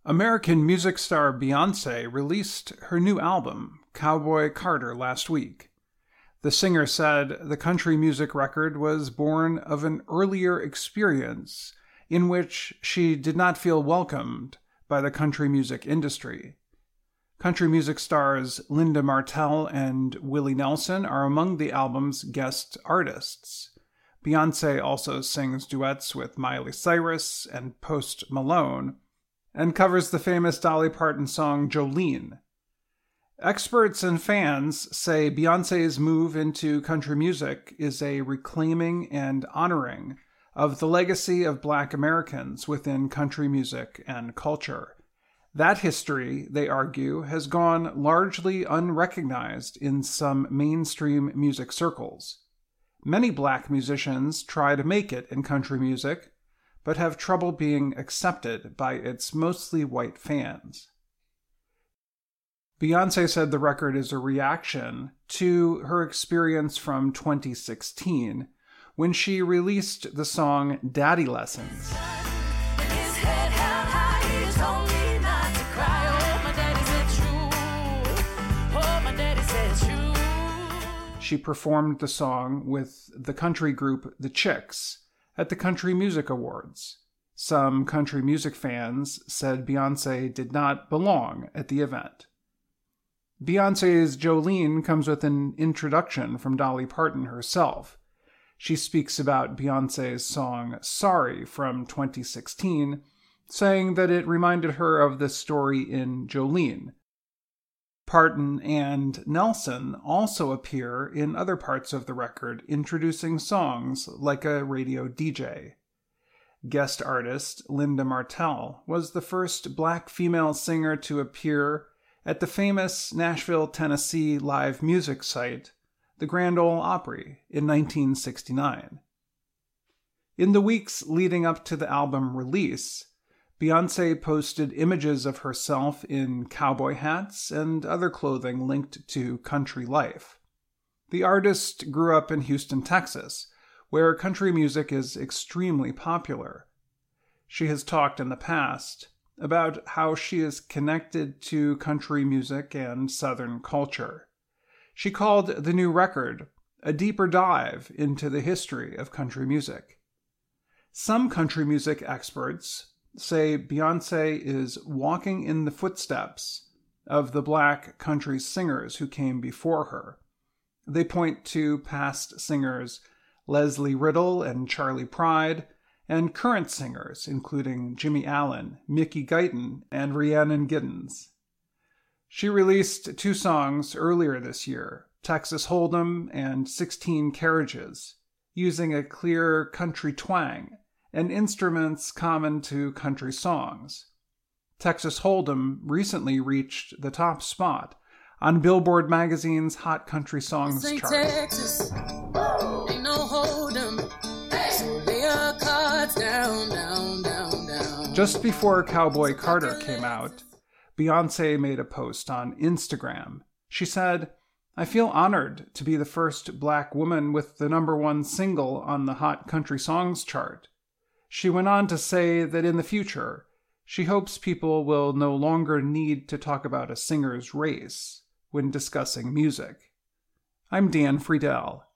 American music star Beyoncé released her new album, Cowboy Carter, last week. The singer said the country music record was born of an earlier experience in which she did not feel welcomed by the country music industry. Country music stars Linda Martell and Willie Nelson are among the album's guest artists. Beyoncé also sings duets with Miley Cyrus and Post Malone, and covers the famous Dolly Parton song Jolene. Experts and fans say Beyoncé's move into country music is a reclaiming and honoring of the legacy of Black Americans within country music and culture. That history, they argue, has gone largely unrecognized in some mainstream music circles. Many Black musicians try to make it in country music, but have trouble being accepted by its mostly white fans. Beyoncé said the record is a reaction to her experience from 2016, when she released the song Daddy Lessons. She performed the song with the country group The Chicks at the Country Music Awards. Some country music fans said Beyoncé did not belong at the event. Beyoncé's Jolene comes with an introduction from Dolly Parton herself. She speaks about Beyoncé's song Sorry from 2016, saying that it reminded her of the story in Jolene. Parton and Nelson also appear in other parts of the record, introducing songs like a radio DJ. Guest artist Linda Martell was the first Black female singer to appear at the famous Nashville, Tennessee live music site, the Grand Ole Opry, in 1969. In the weeks leading up to the album release, Beyoncé posted images of herself in cowboy hats and other clothing linked to country life. The artist grew up in Houston, Texas, where country music is extremely popular. She has talked in the past about how she is connected to country music and Southern culture. She called the new record a deeper dive into the history of country music. Some country music experts say Beyoncé is walking in the footsteps of the Black country singers who came before her. They point to past singers Leslie Riddle and Charlie Pride, and current singers including Jimmy Allen, Mickey Guyton, and Rhiannon Giddens. She released 2 songs earlier this year, Texas Hold'em and 16 Carriages, using a clear country twang and instruments common to country songs. Texas Hold'em recently reached the top spot on Billboard magazine's Hot Country Songs chart. Texas, ain't no Hold'em, so lay your cards down. Just before Cowboy Carter came out, Beyoncé made a post on Instagram. She said, "I feel honored to be the first Black woman with the #1 single on the Hot Country Songs chart." She went on to say that in the future, she hopes people will no longer need to talk about a singer's race when discussing music. I'm Dan Friedel,